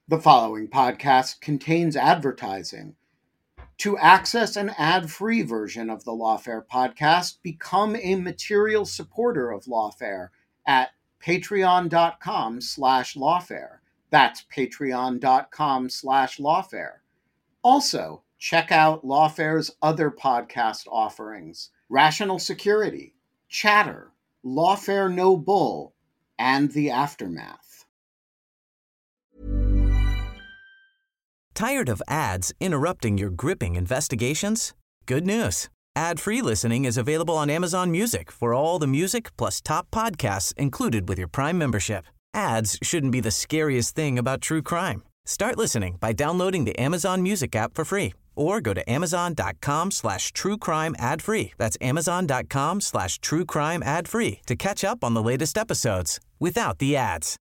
The following podcast contains advertising. To access an ad-free version of the Lawfare podcast, become a material supporter of Lawfare at patreon.com/lawfare. That's patreon.com/lawfare. Also, check out Lawfare's other podcast offerings: Rational Security, Chatter, Lawfare No Bull, and The Aftermath. Tired of ads interrupting your gripping investigations? Good news. Ad-free listening is available on Amazon Music for all the music plus top podcasts included with your Prime membership. Ads shouldn't be the scariest thing about true crime. Start listening by downloading the Amazon Music app for free or go to amazon.com/truecrime ad-free. That's amazon.com/truecrime ad-free to catch up on the latest episodes without the ads.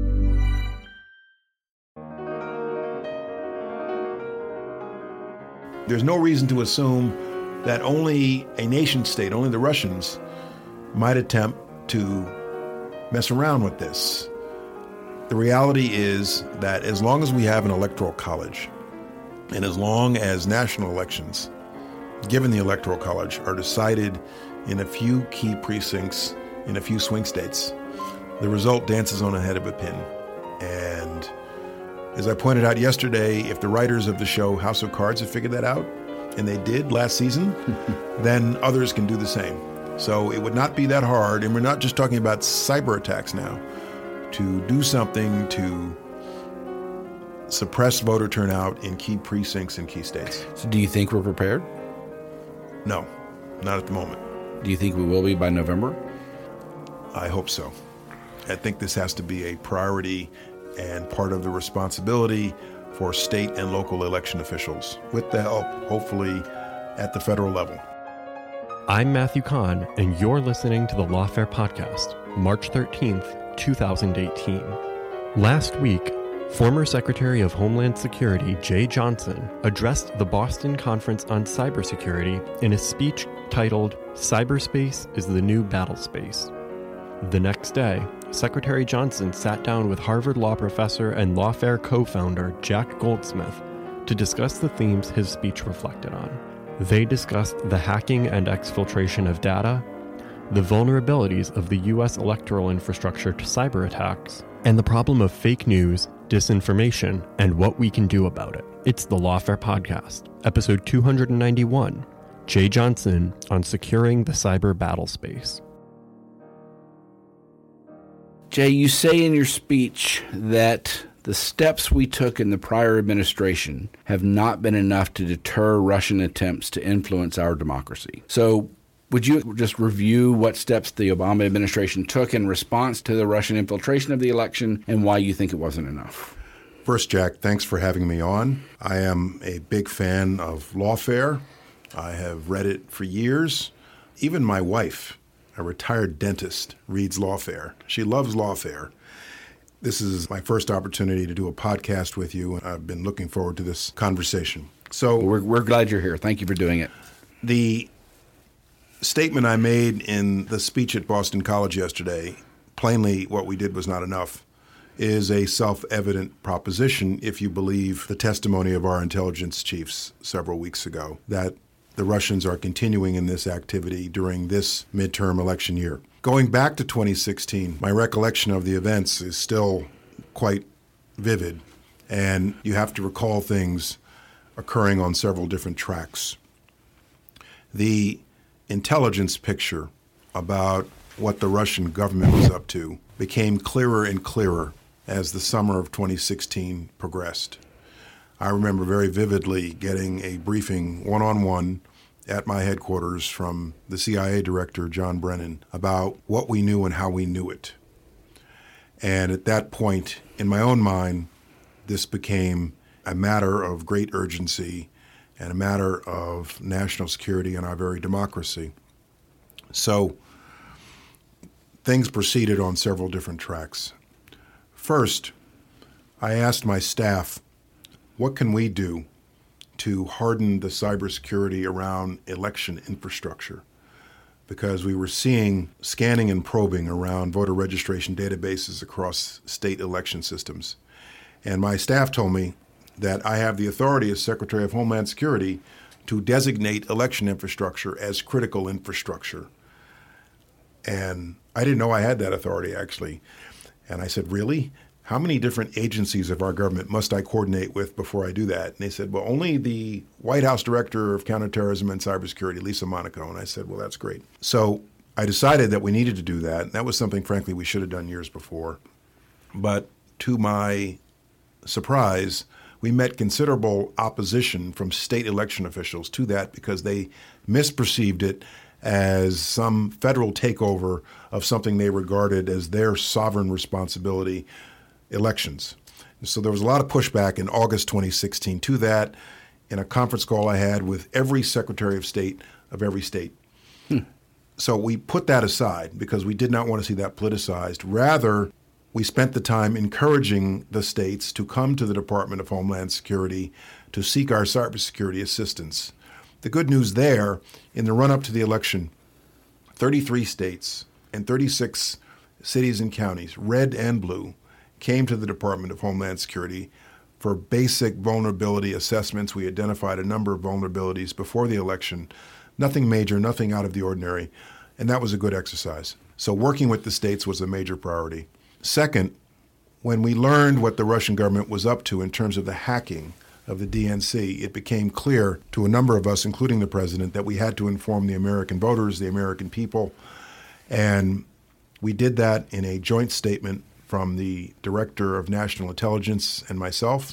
There's no reason to assume that only a nation state, only the Russians, might attempt to mess around with this. The reality is that as long as we have an electoral college, and as long as national elections, given the electoral college, are decided in a few key precincts, in a few swing states, the result dances on the head of a pin. And as I pointed out yesterday, if the writers of the show House of Cards have figured that out, and they did last season, then others can do the same. So it would not be that hard, and we're not just talking about cyber attacks now, to do something to suppress voter turnout in key precincts in key states. So do you think we're prepared? No, not at the moment. Do you think we will be by November? I hope so. I think this has to be a priority and part of the responsibility for state and local election officials, with the help, hopefully, at the federal level. I'm Matthew Kahn, and you're listening to the Lawfare Podcast, March 13th, 2018. Last week, former Secretary of Homeland Security Jeh Johnson addressed the Boston Conference on Cybersecurity in a speech titled, "Cyberspace is the New Battlespace." The next day, Secretary Johnson sat down with Harvard Law professor and Lawfare co-founder Jack Goldsmith to discuss the themes his speech reflected on. They discussed the hacking and exfiltration of data, the vulnerabilities of the U.S. electoral infrastructure to cyber attacks, and the problem of fake news, disinformation, and what we can do about it. It's the Lawfare Podcast, episode 291, Jeh Johnson on securing the cyber battle space. Jay, you say in your speech that the steps we took in the prior administration have not been enough to deter Russian attempts to influence our democracy. So would you just review what steps the Obama administration took in response to the Russian infiltration of the election and why you think it wasn't enough? First, Jack, thanks for having me on. I am a big fan of Lawfare. I have read it for years. Even my wife, a retired dentist, reads Lawfare. She loves Lawfare. This is my first opportunity to do a podcast with you, and I've been looking forward to this conversation. So we're glad you're here. Thank you for doing it. The statement I made in the speech at Boston College yesterday, plainly what we did was not enough, is a self-evident proposition if you believe the testimony of our intelligence chiefs several weeks ago, that the Russians are continuing in this activity during this midterm election year. Going back to 2016, my recollection of the events is still quite vivid, and you have to recall things occurring on several different tracks. The intelligence picture about what the Russian government was up to became clearer and clearer as the summer of 2016 progressed. I remember very vividly getting a briefing one-on-one at my headquarters from the CIA director, John Brennan, about what we knew and how we knew it. And at that point, in my own mind, this became a matter of great urgency and a matter of national security and our very democracy. So things proceeded on several different tracks. First, I asked my staff, what can we do to harden the cybersecurity around election infrastructure? Because we were seeing scanning and probing around voter registration databases across state election systems. And my staff told me that I have the authority as Secretary of Homeland Security to designate election infrastructure as critical infrastructure. And I didn't know I had that authority, actually. And I said, really? How many different agencies of our government must I coordinate with before I do that? And they said, well, only the White House Director of Counterterrorism and Cybersecurity, Lisa Monaco. And I said, well, that's great. So I decided that we needed to do that. And that was something, frankly, we should have done years before. But to my surprise, we met considerable opposition from state election officials to that because they misperceived it as some federal takeover of something they regarded as their sovereign responsibility, elections. So there was a lot of pushback in August 2016 to that in a conference call I had with every Secretary of State of every state. So we put that aside because we did not want to see that politicized. Rather, we spent the time encouraging the states to come to the Department of Homeland Security to seek our cybersecurity assistance. The good news there, in the run-up to the election, 33 states and 36 cities and counties, red and blue, came to the Department of Homeland Security for basic vulnerability assessments. We identified a number of vulnerabilities before the election, nothing major, nothing out of the ordinary, and that was a good exercise. So working with the states was a major priority. Second, when we learned what the Russian government was up to in terms of the hacking of the DNC, it became clear to a number of us, including the president, that we had to inform the American voters, the American people. And we did that in a joint statement from the Director of National Intelligence and myself.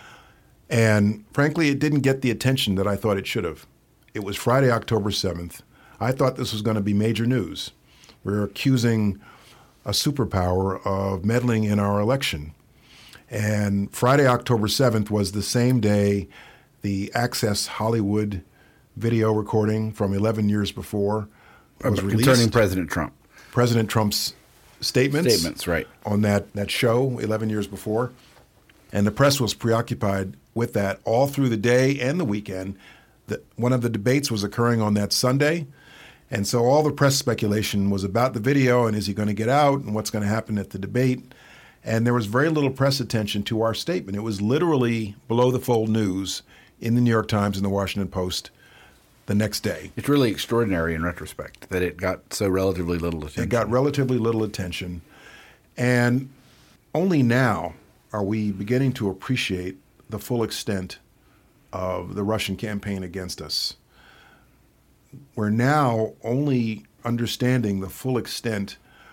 And frankly, it didn't get the attention that I thought it should have. It was Friday, October 7th. I thought this was going to be major news. We're accusing a superpower of meddling in our election. And Friday, October 7th was the same day the Access Hollywood video recording from 11 years before was released. Concerning President Trump. President Trump's statements right. on that show 11 years before. And the press was preoccupied with that all through the day and the weekend. One of the debates was occurring on that Sunday. And so all the press speculation was about the video and is he going to get out and what's going to happen at the debate. And there was very little press attention to our statement. It was literally below-the-fold news in the New York Times and the Washington Post the next day. It's really extraordinary in retrospect that it got so relatively little attention. It got relatively little attention. And only now are we beginning to appreciate the full extent of the Russian campaign against us. We're now only understanding the full extent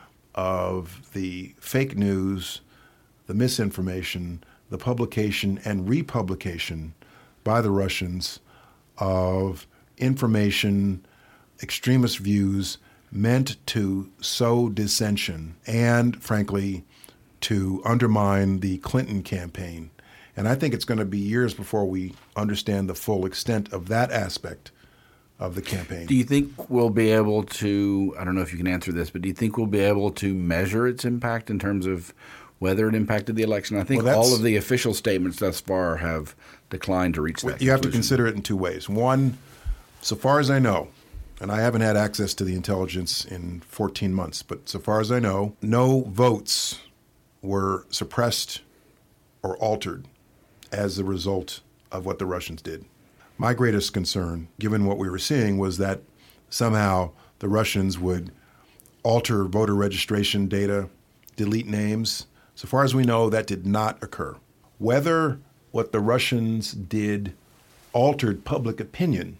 of the fake news, the misinformation, the publication and republication by the Russians of information, extremist views meant to sow dissension and, frankly, to undermine the Clinton campaign. And I think it's going to be years before we understand the full extent of that aspect of the campaign. Do you think we'll be able to, I don't know if you can answer this, but do you think we'll be able to measure its impact in terms of whether it impacted the election? I think all of the official statements thus far have declined to reach that conclusion. You have to consider it in two ways. One, so far as I know, and I haven't had access to the intelligence in 14 months, but so far as I know, no votes were suppressed or altered as a result of what the Russians did. My greatest concern, given what we were seeing, was that somehow the Russians would alter voter registration data, delete names. So far as we know, that did not occur. Whether what the Russians did altered public opinion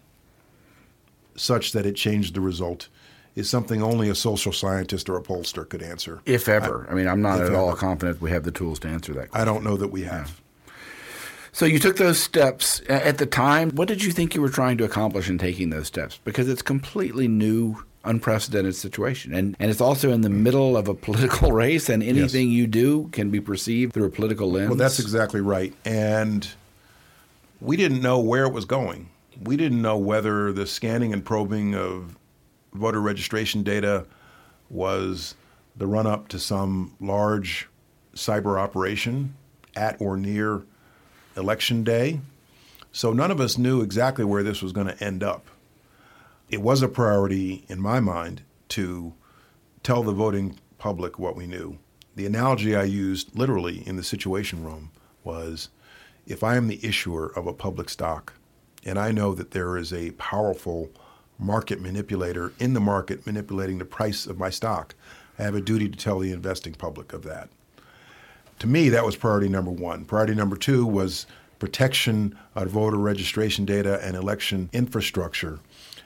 such that it changed the result is something only a social scientist or a pollster could answer. If ever. I'm not at all confident we have the tools to answer that question. I don't know that we have. So you took those steps. At the time, what did you think you were trying to accomplish in taking those steps? Because it's a completely new, unprecedented situation. And it's also in the middle of a political race, and anything you do can be perceived through a political lens. Well, that's exactly right. And we didn't know where it was going. We didn't know whether the scanning and probing of voter registration data was the run-up to some large cyber operation at or near Election Day. So none of us knew exactly where this was going to end up. It was a priority in my mind to tell the voting public what we knew. The analogy I used literally in the Situation Room was, if I am the issuer of a public stock and I know that there is a powerful market manipulator in the market manipulating the price of my stock, I have a duty to tell the investing public of that. To me, that was priority number one. Priority number two was protection of voter registration data and election infrastructure.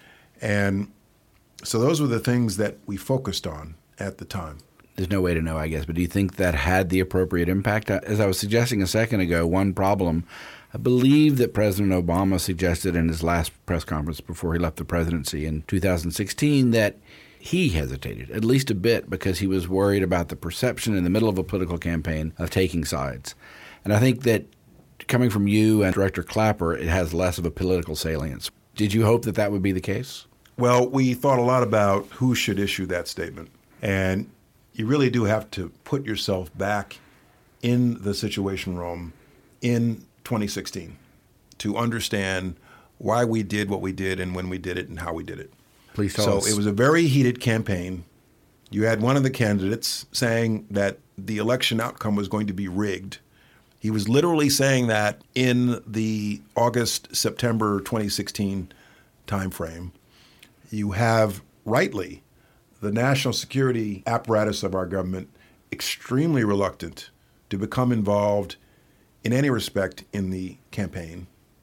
And so those were the things that we focused on at the time. There's no way to know, I guess, but do you think that had the appropriate impact? As I was suggesting a second ago, one problem, I believe that President Obama suggested in his last press conference before he left the presidency in 2016 that he hesitated, at least a bit, because he was worried about the perception in the middle of a political campaign of taking sides. And I think that coming from you and Director Clapper, it has less of a political salience. Did you hope that that would be the case? Well, we thought a lot about who should issue that statement. And you really do have to put yourself back in the Situation Room in 2016 to understand why we did what we did and when we did it and how we did it. Please tell us. So it was a very heated campaign. You had one of the candidates saying that the election outcome was going to be rigged. He was literally saying that in the August-September 2016 timeframe. You have, rightly, the national security apparatus of our government extremely reluctant to become involved in any respect in the campaign.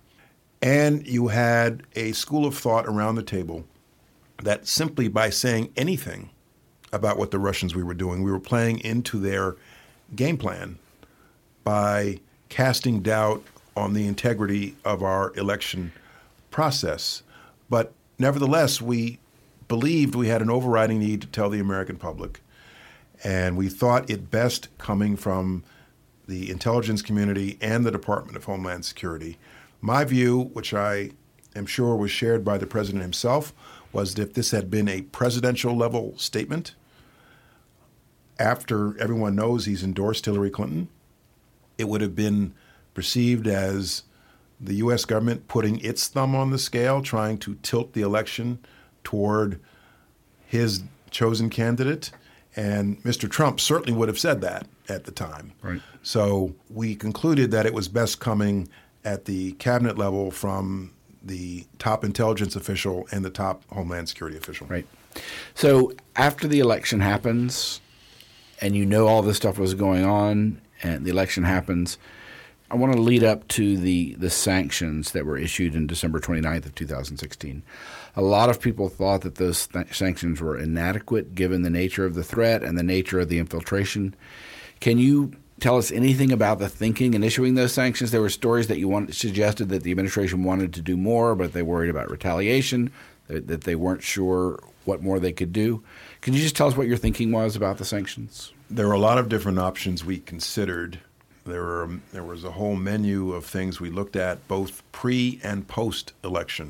And you had a school of thought around the table that simply by saying anything about what the Russians we were doing, we were playing into their game plan by casting doubt on the integrity of our election process. But nevertheless, we believed we had an overriding need to tell the American public, and we thought it best coming from the intelligence community and the Department of Homeland Security. My view, which I am sure was shared by the president himself, was that if this had been a presidential level statement, after everyone knows he's endorsed Hillary Clinton, it would have been perceived as the U.S. government putting its thumb on the scale, trying to tilt the election toward his chosen candidate. And Mr. Trump certainly would have said that at the time. Right. So we concluded that it was best coming at the cabinet level from the top intelligence official and the top Homeland Security official. Right. So after the election happens and you know all this stuff was going on and the election happens, I want to lead up to the sanctions that were issued in December 29th of 2016. A lot of people thought that those sanctions were inadequate given the nature of the threat and the nature of the infiltration. Can you tell us anything about the thinking in issuing those sanctions? There were stories that suggested that the administration wanted to do more, but they worried about retaliation, that they weren't sure what more they could do. Can you just tell us what your thinking was about the sanctions? There were a lot of different options we considered. There was a whole menu of things we looked at, both pre and post-election.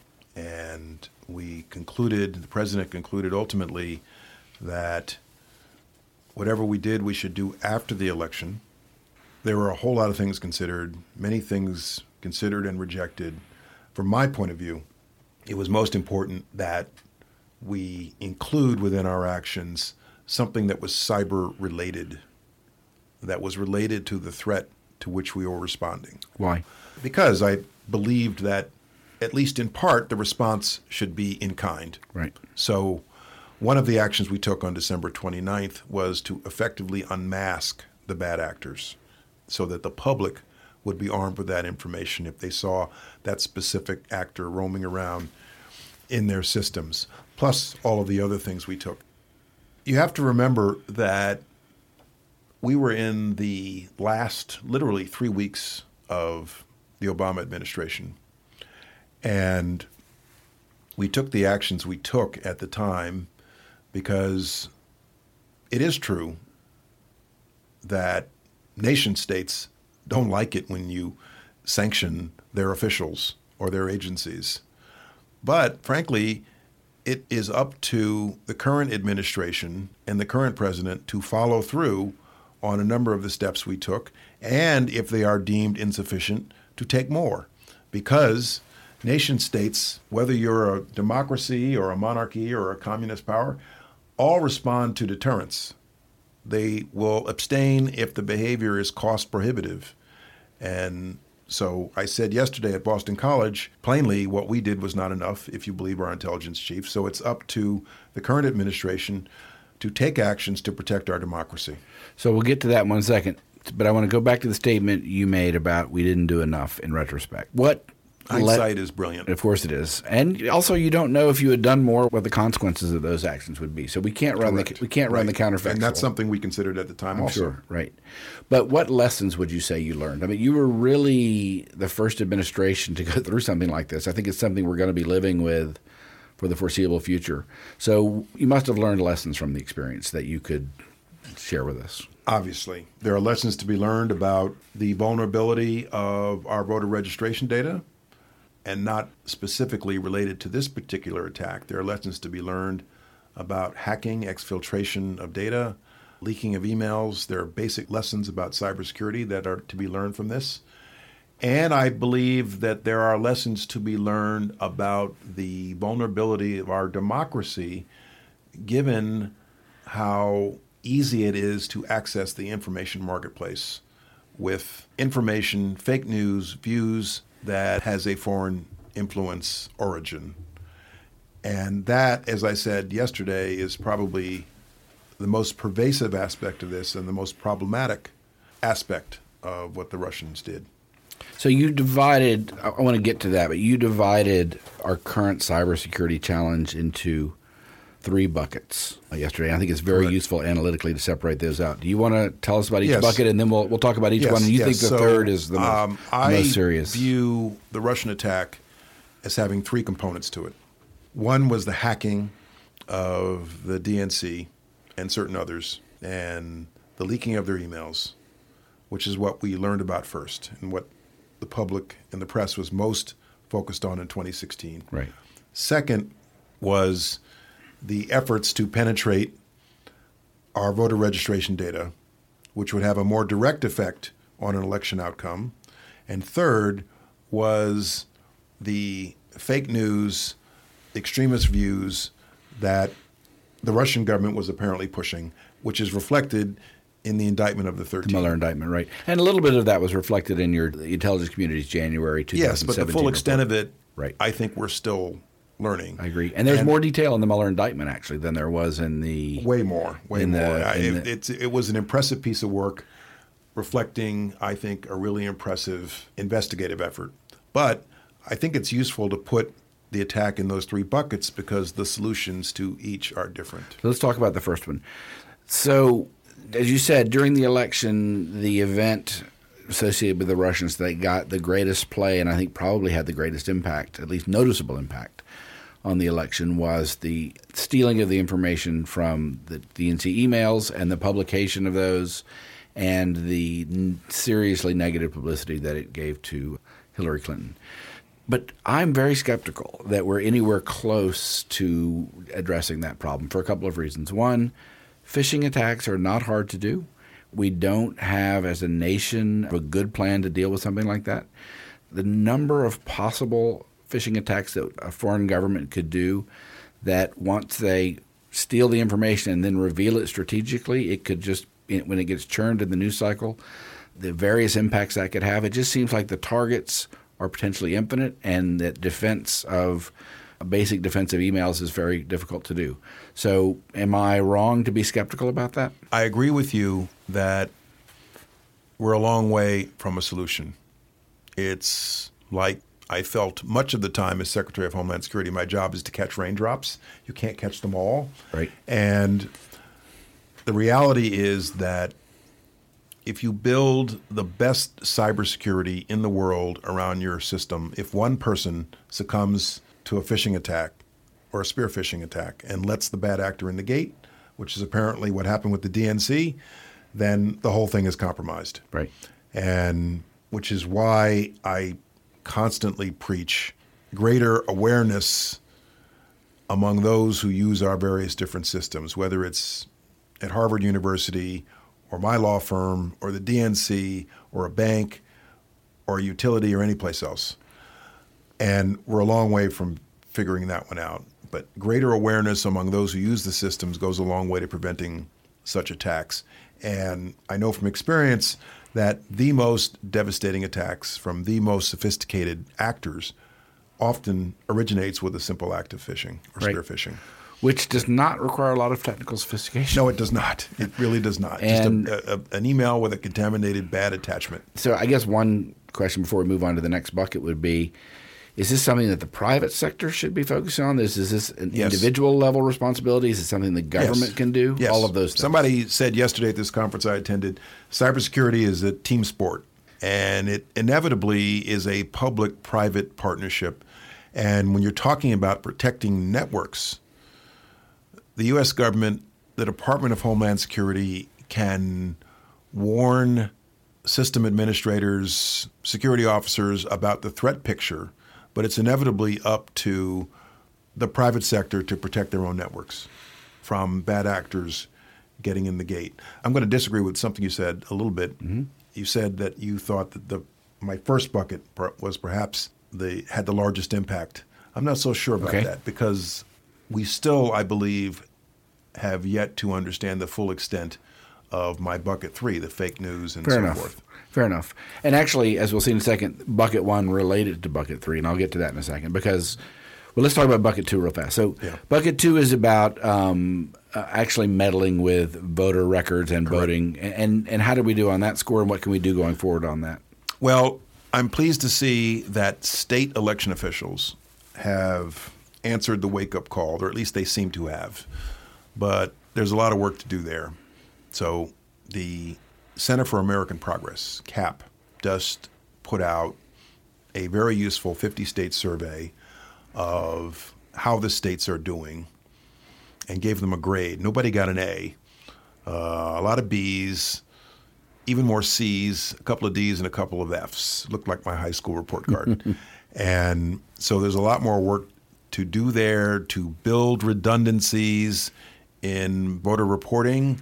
And the president concluded ultimately that whatever we did, we should do after the election. There were a whole lot of things considered, many things considered and rejected. From my point of view, it was most important that we include within our actions something that was cyber-related, that was related to the threat to which we were responding. Why? Because I believed that, at least in part, the response should be in kind. Right. So one of the actions we took on December 29th was to effectively unmask the bad actors so that the public would be armed with that information if they saw that specific actor roaming around in their systems, plus all of the other things we took. You have to remember that we were in the last, literally 3 weeks of the Obama administration, and we took the actions we took at the time because it is true that nation states don't like it when you sanction their officials or their agencies. But frankly, it is up to the current administration and the current president to follow through on a number of the steps we took, and if they are deemed insufficient, to take more. Because nation states, whether you're a democracy or a monarchy or a communist power, all respond to deterrence. They will abstain if the behavior is cost prohibitive. And so I said yesterday at Boston College, plainly, what we did was not enough, if you believe our intelligence chief. So it's up to the current administration to take actions to protect our democracy. So we'll get to that in 1 second. But I want to go back to the statement you made about we didn't do enough in retrospect. Hindsight is brilliant. Of course it is. And also you don't know if you had done more what the consequences of those actions would be. So we can't run the counterfactual. And that's something we considered at the time also. Sure, right. But what lessons would you say you learned? I mean, you were really the first administration to go through something like this. I think it's something we're going to be living with for the foreseeable future. So you must have learned lessons from the experience that you could share with us. Obviously. There are lessons to be learned about the vulnerability of our voter registration data, and not specifically related to this particular attack. There are lessons to be learned about hacking, exfiltration of data, leaking of emails. There are basic lessons about cybersecurity that are to be learned from this. And I believe that there are lessons to be learned about the vulnerability of our democracy, given how easy it is to access the information marketplace with information, fake news, views that has a foreign influence origin. And that, as I said yesterday, is probably the most pervasive aspect of this and the most problematic aspect of what the Russians did. So you divided, I want to get to that, but you divided our current cybersecurity challenge into 3 buckets yesterday. I think it's very useful analytically to separate those out. Do you want to tell us about each bucket, and then we'll talk about each one? And you think the third is the most serious? I view the Russian attack as having 3 components to it. One was the hacking of the DNC and certain others, and the leaking of their emails, which is what we learned about first, and what the public and the press was most focused on in 2016. Right. Second was the efforts to penetrate our voter registration data, which would have a more direct effect on an election outcome. And third was the fake news, extremist views that the Russian government was apparently pushing, which is reflected in the indictment of the 13. The Mueller indictment, right. And a little bit of that was reflected in your intelligence community's January 2017 Yes, but the full extent report. of it, right. I think we're still learning. I agree. And there's more detail in the Mueller indictment, actually, than there was in the... Way more. It was an impressive piece of work reflecting, I think, a really impressive investigative effort. But I think it's useful to put the attack in those 3 buckets because the solutions to each are different. So let's talk about the first one. So, as you said, during the election, the event associated with the Russians that got the greatest play and I think probably had the greatest impact, at least noticeable impact, on the election was the stealing of the information from the DNC emails and the publication of those and the seriously negative publicity that it gave to Hillary Clinton. But I'm very skeptical that we're anywhere close to addressing that problem for a couple of reasons. One, phishing attacks are not hard to do. We don't have, as a nation, a good plan to deal with something like that. The number of possible phishing attacks that a foreign government could do that once they steal the information and then reveal it strategically, it could just, when it gets churned in the news cycle, the various impacts that could have, it just seems like the targets are potentially infinite and that basic defense of emails is very difficult to do. So am I wrong to be skeptical about that? I agree with you that we're a long way from a solution. It's like I felt much of the time as Secretary of Homeland Security, my job is to catch raindrops. You can't catch them all. Right. And the reality is that if you build the best cybersecurity in the world around your system, if one person succumbs to a phishing attack or a spear phishing attack and lets the bad actor in the gate, which is apparently what happened with the DNC, then the whole thing is compromised. Right. And which is why I constantly preach greater awareness among those who use our various different systems, whether it's at Harvard University or my law firm or the DNC or a bank or a utility or any place else. And we're a long way from figuring that one out. But greater awareness among those who use the systems goes a long way to preventing such attacks. And I know from experience that the most devastating attacks from the most sophisticated actors often originates with a simple act of phishing or spear phishing. Which does not require a lot of technical sophistication. No, it does not. It really does not. And just an email with a contaminated bad attachment. So I guess one question before we move on to the next bucket would be, is this something that the private sector should be focusing on? Is this an individual level responsibility? Is it something the government can do? Yes. All of those things. Somebody said yesterday at this conference I attended, cybersecurity is a team sport, and it inevitably is a public-private partnership. And when you're talking about protecting networks, the U.S. government, the Department of Homeland Security, can warn system administrators, security officers about the threat picture, but it's inevitably up to the private sector to protect their own networks from bad actors getting in the gate. I'm going to disagree with something you said a little bit. Mm-hmm. You said that you thought that my first bucket was perhaps had the largest impact. I'm not so sure about that because we still, I believe, have yet to understand the full extent of my bucket 3, the fake news and forth. Fair enough. And actually, as we'll see in a second, bucket 1 related to bucket 3, and I'll get to that in a second because, well, let's talk about bucket 2 real fast. So bucket 2 is about actually meddling with voter records and voting. And how did we do on that score, and what can we do going forward on that? Well, I'm pleased to see that state election officials have answered the wake-up call, or at least they seem to have. But there's a lot of work to do there. So the Center for American Progress, CAP, just put out a very useful 50-state survey of how the states are doing and gave them a grade. Nobody got an A. A lot of Bs, even more Cs, a couple of Ds, and a couple of Fs. Looked like my high school report card. And so there's a lot more work to do there to build redundancies in voter reporting,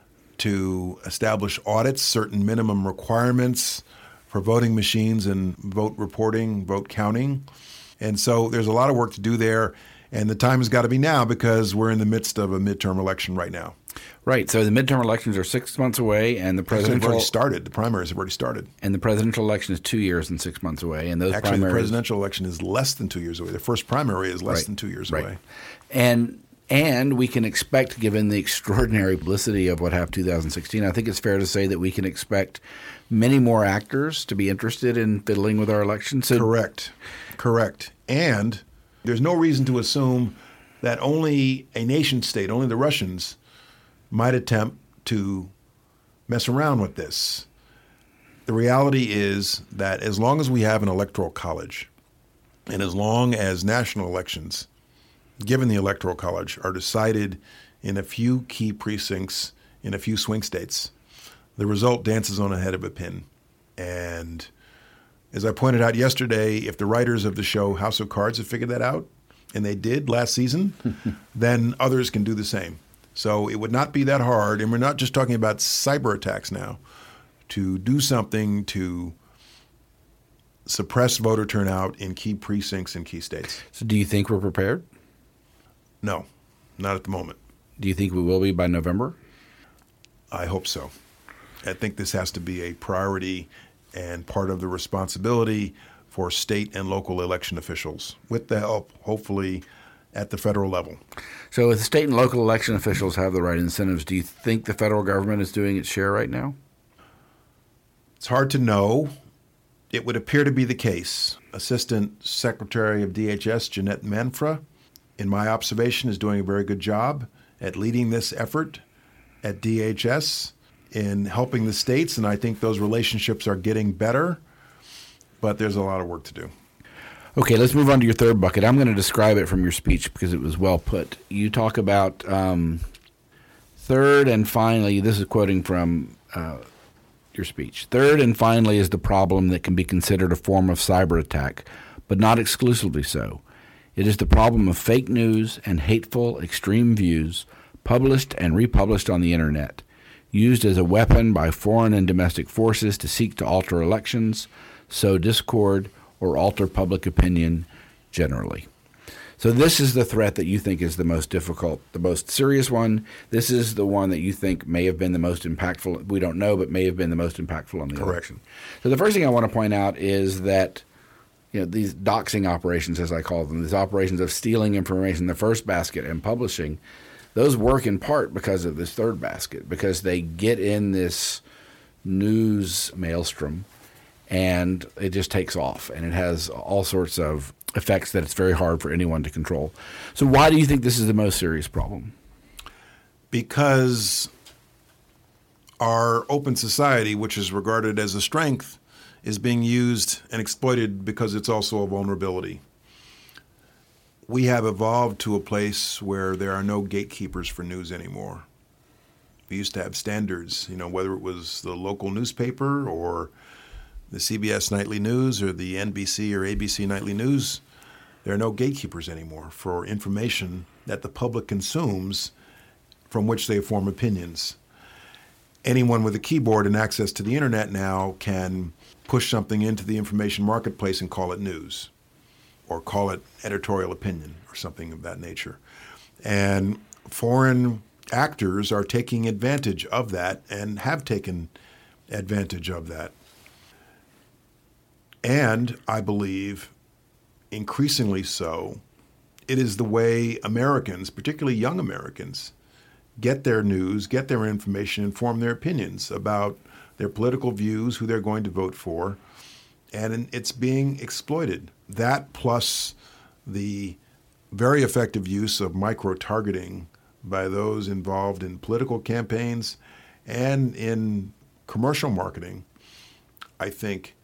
to establish audits, certain minimum requirements for voting machines and vote reporting, vote counting. And so there's a lot of work to do there. And the time has got to be now because we're in the midst of a midterm election right now. Right. So the midterm elections are 6 months away, and the presidential already started. The primaries have already started. And the presidential election is 2 years and 6 months away. And those actually, the presidential election is less than 2 years away. The first primary is less than 2 years away. And we can expect, given the extraordinary publicity of what happened in 2016, I think it's fair to say that we can expect many more actors to be interested in fiddling with our elections. So Correct. And there's no reason to assume that only a nation state, only the Russians, might attempt to mess around with this. The reality is that as long as we have an electoral college, and as long as national elections, given the electoral college, are decided in a few key precincts in a few swing states, the result dances on the head of a pin. And as I pointed out yesterday, if the writers of the show House of Cards have figured that out, and they did last season, then others can do the same. So it would not be that hard, and we're not just talking about cyber attacks now, to do something to suppress voter turnout in key precincts in key states. So do you think we're prepared? No, not at the moment. Do you think we will be by November? I hope so. I think this has to be a priority and part of the responsibility for state and local election officials, with the help, hopefully, at the federal level. So if the state and local election officials have the right incentives, do you think the federal government is doing its share right now? It's hard to know. It would appear to be the case. Assistant Secretary of DHS, Jeanette Manfra, in my observation, is doing a very good job at leading this effort at DHS in helping the states, and I think those relationships are getting better, but there's a lot of work to do. Okay, let's move on to your third bucket. I'm going to describe it from your speech because it was well put. You talk about third and finally, this is quoting from your speech. Third and finally is the problem that can be considered a form of cyber attack, but not exclusively so. It is the problem of fake news and hateful, extreme views published and republished on the Internet, used as a weapon by foreign and domestic forces to seek to alter elections, sow discord, or alter public opinion generally. So this is the threat that you think is the most difficult, the most serious one. This is the one that you think may have been the most impactful. We don't know, but may have been the most impactful on the election. So the first thing I want to point out is that these doxing operations, as I call them, these operations of stealing information, the first basket and publishing, those work in part because of this third basket, because they get in this news maelstrom and it just takes off, and it has all sorts of effects that it's very hard for anyone to control. So why do you think this is the most serious problem? Because our open society, which is regarded as a strength, is being used and exploited because it's also a vulnerability. We have evolved to a place where there are no gatekeepers for news anymore. We used to have standards, whether it was the local newspaper or the CBS Nightly News or the NBC or ABC Nightly News. There are no gatekeepers anymore for information that the public consumes from which they form opinions. Anyone with a keyboard and access to the internet now can push something into the information marketplace and call it news, or call it editorial opinion, or something of that nature. And foreign actors are taking advantage of that and have taken advantage of that. And I believe, increasingly so, it is the way Americans, particularly young Americans, get their news, get their information, and form their opinions about their political views, who they're going to vote for, and it's being exploited. That plus the very effective use of micro-targeting by those involved in political campaigns and in commercial marketing, I think,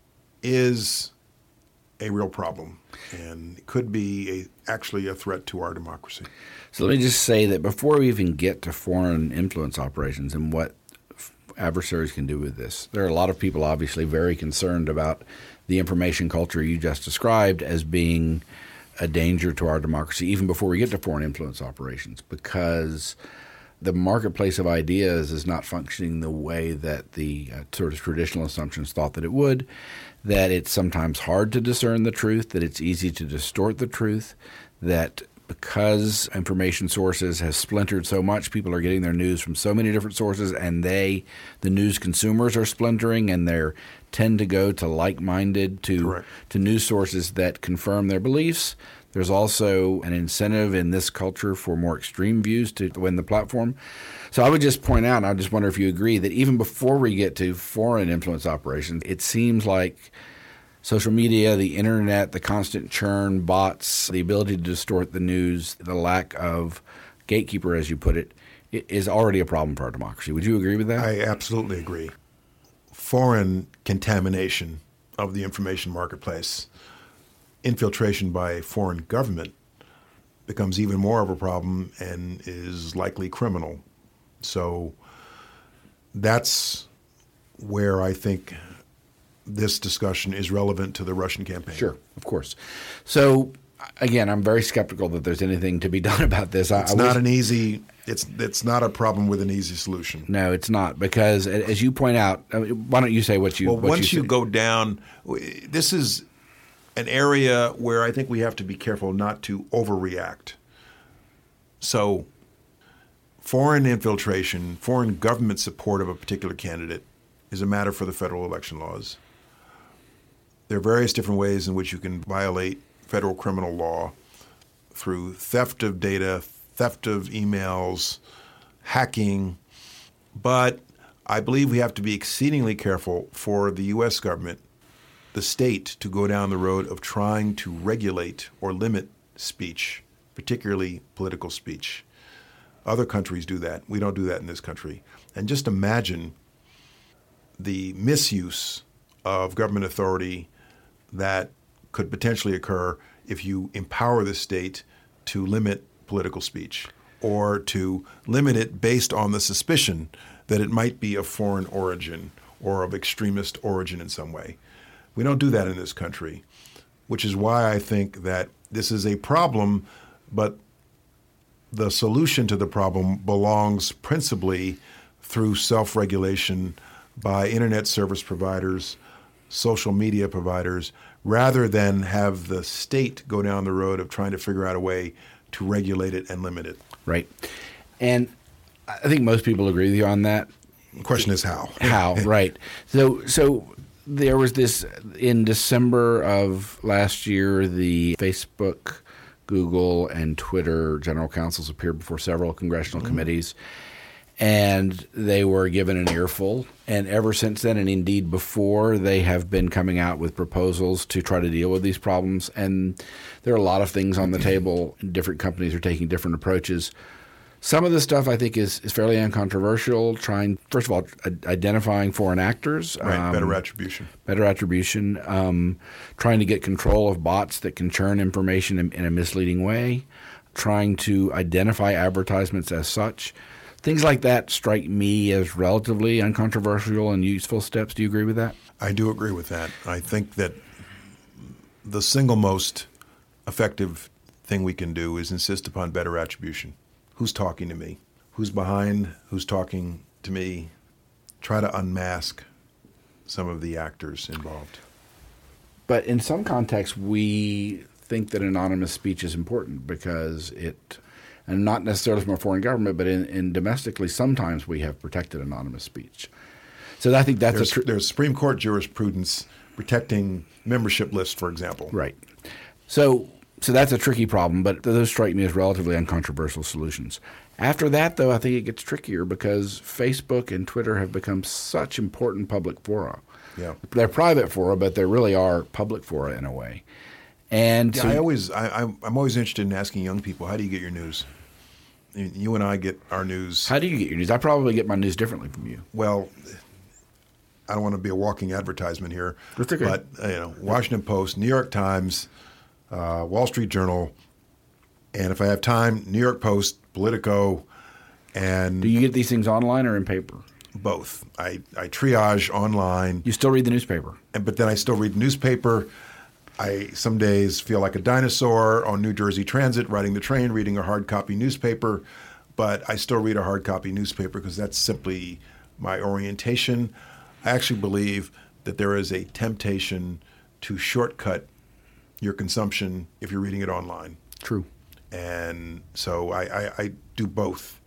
is a real problem and could be actually a threat to our democracy. So let me just say that before we even get to foreign influence operations and what adversaries can do with this, there are a lot of people obviously very concerned about the information culture you just described as being a danger to our democracy, even before we get to foreign influence operations, because the marketplace of ideas is not functioning the way that the sort of traditional assumptions thought that it would, that it's sometimes hard to discern the truth, that it's easy to distort the truth, that because information sources has splintered so much, people are getting their news from so many different sources, and the news consumers are splintering, and they tend to go to like-minded, to news sources that confirm their beliefs. There's also an incentive in this culture for more extreme views to win the platform. So I would just point out, and I just wonder if you agree, that even before we get to foreign influence operations, it seems like social media, the internet, the constant churn, bots, the ability to distort the news, the lack of gatekeeper, as you put it, is already a problem for our democracy. Would you agree with that? I absolutely agree. Foreign contamination of the information marketplace, infiltration by a foreign government, becomes even more of a problem and is likely criminal. So that's where I think this discussion is relevant to the Russian campaign. Sure, of course. So again, I'm very skeptical that there's anything to be done about this. It's not a problem with an easy solution. No, it's not, because as you point out, why don't you say what you? Well, once you go down, this is an area where I think we have to be careful not to overreact. So, foreign infiltration, foreign government support of a particular candidate is a matter for the federal election laws. There are various different ways in which you can violate federal criminal law through theft of data, theft of emails, hacking. But I believe we have to be exceedingly careful for the U.S. government, the state, to go down the road of trying to regulate or limit speech, particularly political speech. Other countries do that. We don't do that in this country. And just imagine the misuse of government authority that could potentially occur if you empower the state to limit political speech or to limit it based on the suspicion that it might be of foreign origin or of extremist origin in some way. We don't do that in this country, which is why I think that this is a problem, but the solution to the problem belongs principally through self-regulation by internet service providers, social media providers rather than have the state go down the road of trying to figure out a way to regulate it and limit it. Right. And I think most people agree with you on that. The question is how. How, right. So there was this in December of last year, the Facebook, Google, and Twitter general counsels appeared before several congressional committees, and they were given an earful. And ever since then, and indeed before, they have been coming out with proposals to try to deal with these problems. And there are a lot of things on the table. Different companies are taking different approaches. Some of the stuff I think is fairly uncontroversial, first of all, identifying foreign actors. Right, better attribution. Better attribution. Trying to get control of bots that can churn information in a misleading way. Trying to identify advertisements as such. Things like that strike me as relatively uncontroversial and useful steps. Do you agree with that? I do agree with that. I think that the single most effective thing we can do is insist upon better attribution. Who's talking to me? Who's behind? Who's talking to me? Try to unmask some of the actors involved. But in some contexts, we think that anonymous speech is important because and not necessarily from a foreign government, but in domestically, sometimes we have protected anonymous speech. So I think that's there's Supreme Court jurisprudence protecting membership lists, for example. Right. So that's a tricky problem, but those strike me as relatively uncontroversial solutions. After that, though, I think it gets trickier because Facebook and Twitter have become such important public fora. Yeah. They're private fora, but they really are public fora in a way. And yeah, I'm always interested in asking young people, how do you get your news? You and I get our news. How do you get your news? I probably get my news differently from you. Well, I don't want to be a walking advertisement here. That's okay. But Washington Post, New York Times, Wall Street Journal, and if I have time, New York Post, Politico, and do you get these things online or in paper? Both. I triage online. You still read the newspaper? But then I still read the newspaper. I some days feel like a dinosaur on New Jersey Transit, riding the train, reading a hard copy newspaper. But I still read a hard copy newspaper because that's simply my orientation. I actually believe that there is a temptation to shortcut your consumption if you're reading it online. True. And so I do both.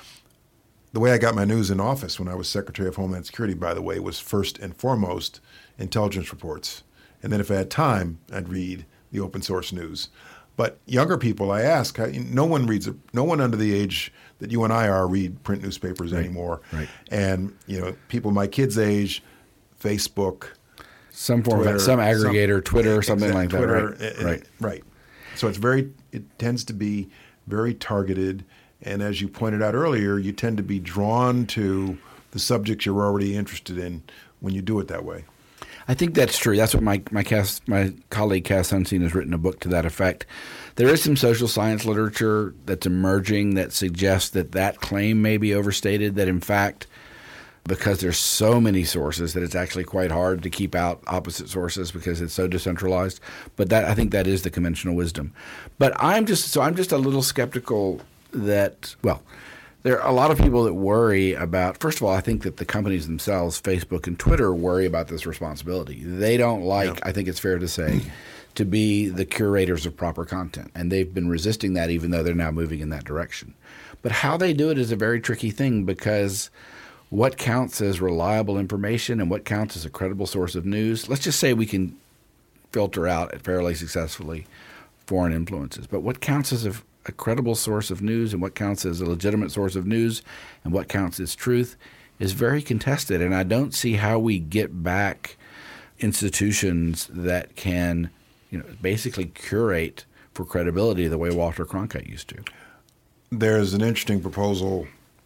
The way I got my news in office when I was Secretary of Homeland Security, by the way, was first and foremost intelligence reports. And then if I had time, I'd read the open source news. But younger people, I ask, no one under the age that you and I are read print newspapers anymore. Right. And, people my kids' age, Facebook, some form Twitter, of some aggregator, Twitter, something like that. Twitter, right. So it tends to be very targeted. And as you pointed out earlier, you tend to be drawn to the subjects you're already interested in when you do it that way. I think that's true. That's what my colleague Cass Sunstein has written a book to that effect. There is some social science literature that's emerging that suggests that claim may be overstated, that in fact, because there's so many sources that it's actually quite hard to keep out opposite sources because it's so decentralized. But I think that is the conventional wisdom. But I'm just a little skeptical that, there are a lot of people that worry about, first of all, I think that the companies themselves, Facebook and Twitter, worry about this responsibility. They don't like, I think it's fair to say, to be the curators of proper content. And they've been resisting that even though they're now moving in that direction. But how they do it is a very tricky thing because what counts as reliable information and what counts as a credible source of news, let's just say we can filter out fairly successfully foreign influences. But what counts as a credible source of news and what counts as a legitimate source of news and what counts as truth is very contested. And I don't see how we get back institutions that can, basically curate for credibility the way Walter Cronkite used to. There's an interesting proposal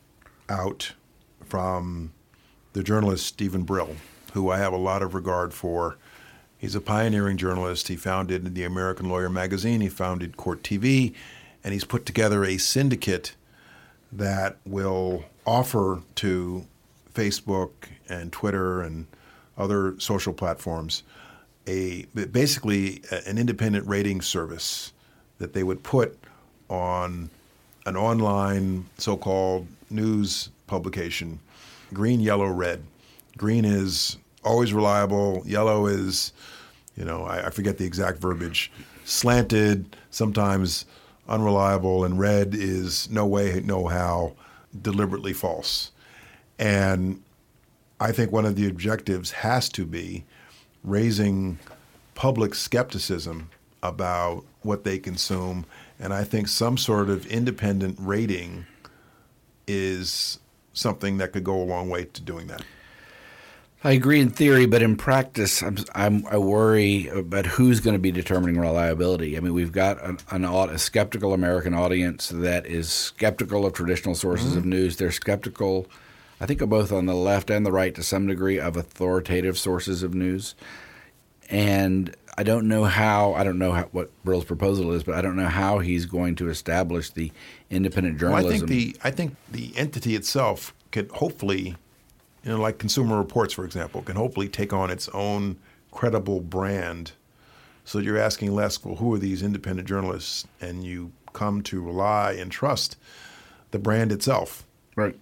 out from the journalist Stephen Brill, who I have a lot of regard for. He's a pioneering journalist. He founded the American Lawyer magazine. He founded Court TV. And he's put together a syndicate that will offer to Facebook and Twitter and other social platforms basically an independent rating service that they would put on an online so-called news publication, green, yellow, red. Green is always reliable. Yellow is, I forget the exact verbiage, slanted, sometimes unreliable, and red is no way, no how, deliberately false. And I think one of the objectives has to be raising public skepticism about what they consume. And I think some sort of independent rating is something that could go a long way to doing that. I agree in theory, but in practice, I worry about who's going to be determining reliability. I mean, we've got a skeptical American audience that is skeptical of traditional sources of news. They're skeptical, I think, both on the left and the right to some degree, of authoritative sources of news. And I don't know what Brill's proposal is, but I don't know how he's going to establish the independent journalism. Well, I think the entity itself could hopefully, like Consumer Reports, for example, can hopefully take on its own credible brand. So you're asking less, well, who are these independent journalists? And you come to rely and trust the brand itself. Right.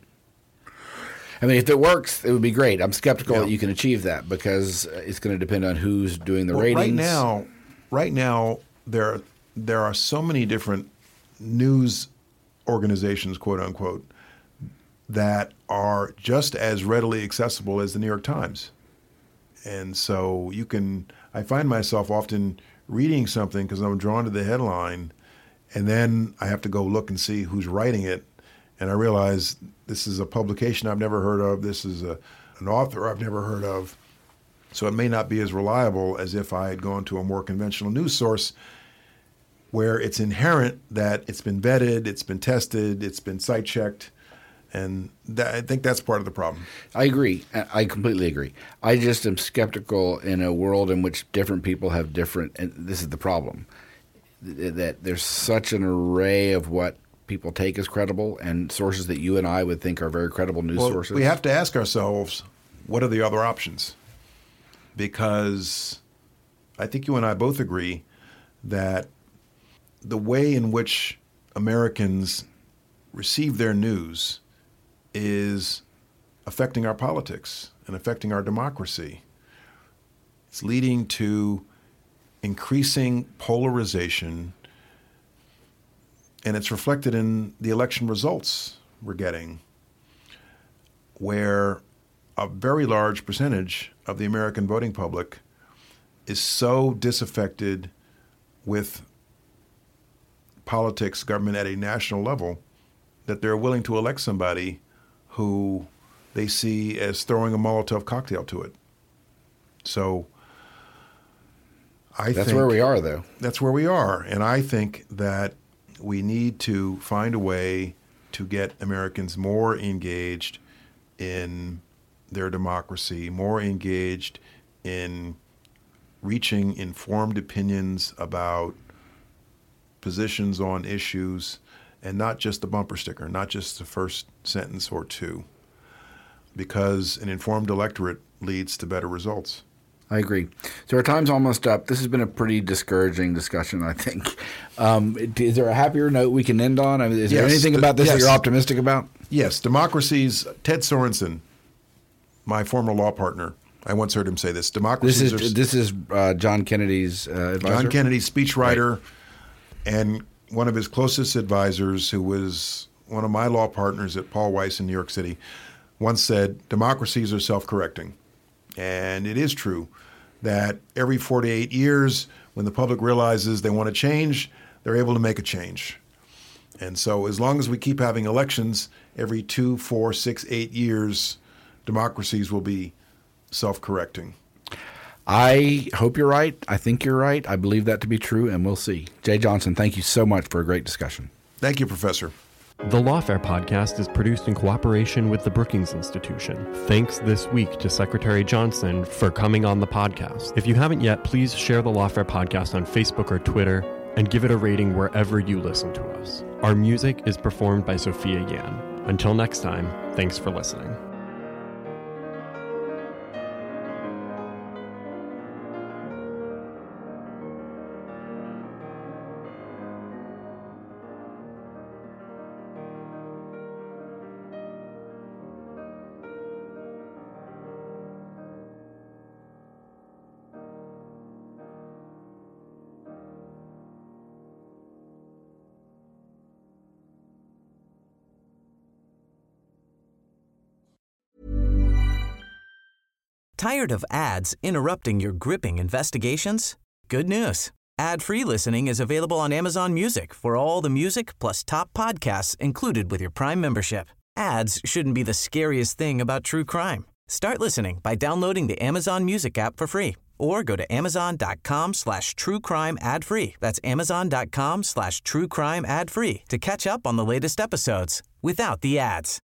I mean, if it works, it would be great. I'm skeptical that you can achieve that because it's going to depend on who's doing the ratings. Right now, there are so many different news organizations, quote unquote, that are just as readily accessible as the New York Times. And so I find myself often reading something because I'm drawn to the headline, and then I have to go look and see who's writing it. And I realize this is a publication I've never heard of. This is an author I've never heard of. So it may not be as reliable as if I had gone to a more conventional news source where it's inherent that it's been vetted, it's been tested, it's been site checked. And I think that's part of the problem. I agree. I completely agree. I just am skeptical in a world in which different people have different – and this is the problem, that there's such an array of what people take as credible and sources that you and I would think are very credible news sources. We have to ask ourselves, what are the other options? Because I think you and I both agree that the way in which Americans receive their news is affecting our politics and affecting our democracy. It's leading to increasing polarization, and it's reflected in the election results we're getting, where a very large percentage of the American voting public is so disaffected with politics, government at a national level, that they're willing to elect somebody who they see as throwing a Molotov cocktail to it. So I think that's where we are, though. That's where we are. And I think that we need to find a way to get Americans more engaged in their democracy, more engaged in reaching informed opinions about positions on issues, and not just the bumper sticker, not just the first sentence or two, because an informed electorate leads to better results. I agree. So our time's almost up. This has been a pretty discouraging discussion, I think. Is there a happier note we can end on? I mean, is there anything about this that you're optimistic about? Yes. Democracies, Ted Sorensen, my former law partner, I once heard him say this. Democracies This is John Kennedy's advisor? John Kennedy's speechwriter, right. And one of his closest advisors, who was one of my law partners at Paul Weiss in New York City, once said, democracies are self-correcting. And it is true that every 4 to 8 years, when the public realizes they want to change, they're able to make a change. And so as long as we keep having elections every 2, 4, 6, 8 years, democracies will be self-correcting. I hope you're right. I think you're right. I believe that to be true, and we'll see. Jay Johnson, thank you so much for a great discussion. Thank you, Professor. The Lawfare podcast is produced in cooperation with the Brookings Institution. Thanks this week to Secretary Johnson for coming on the podcast. If you haven't yet, please share the Lawfare podcast on Facebook or Twitter and give it a rating wherever you listen to us. Our music is performed by Sophia Yan. Until next time, thanks for listening. Tired of ads interrupting your gripping investigations? Good news. Ad-free listening is available on Amazon Music for all the music plus top podcasts included with your Prime membership. Ads shouldn't be the scariest thing about true crime. Start listening by downloading the Amazon Music app for free or go to amazon.com/truecrime ad-free. That's amazon.com/truecrime ad-free to catch up on the latest episodes without the ads.